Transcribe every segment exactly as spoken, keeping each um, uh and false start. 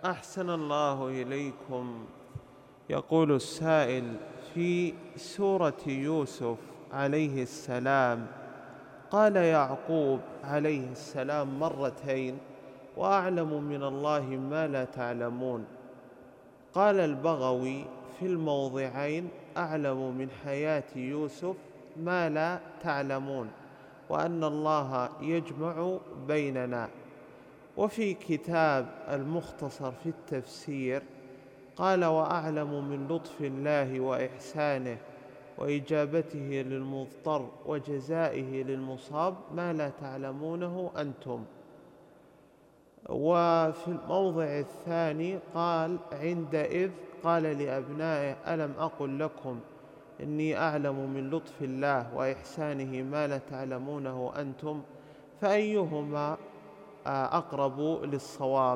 أحسن الله إليكم. يقول السائل: في سورة يوسف عليه السلام قال يعقوب عليه السلام مرتين: وأعلم من الله ما لا تعلمون. قال البغوي في الموضعين: أعلم من حياة يوسف ما لا تعلمون، وأن الله يجمع بيننا. وفي كتاب المختصر في التفسير قال: وأعلم من لطف الله وإحسانه وإجابته للمضطر وجزائه للمصاب ما لا تعلمونه أنتم. وفي الموضع الثاني قال: عندئذ قال لأبنائه: ألم أقل لكم إني أعلم من لطف الله وإحسانه ما لا تعلمونه أنتم؟ فأيهما أقرب للصواب؟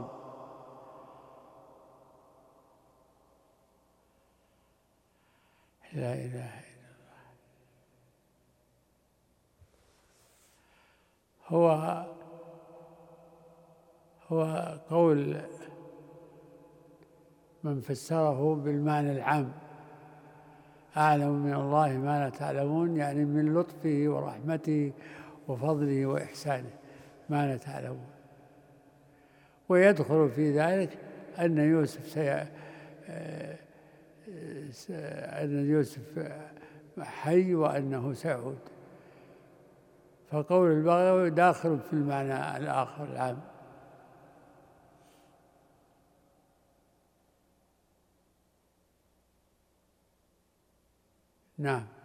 لا إله إلا الله. هو هو قول من فسره بالمعنى العام: أعلم من الله ما لا تعلمون، يعني من لطفه ورحمته وفضله وإحسانه ما لا تعلمون. ويدخل في ذلك أن يوسف سي... أن يوسف حي وأنه سيعود. فقول البغوي داخل في المعنى الآخر العام. نعم.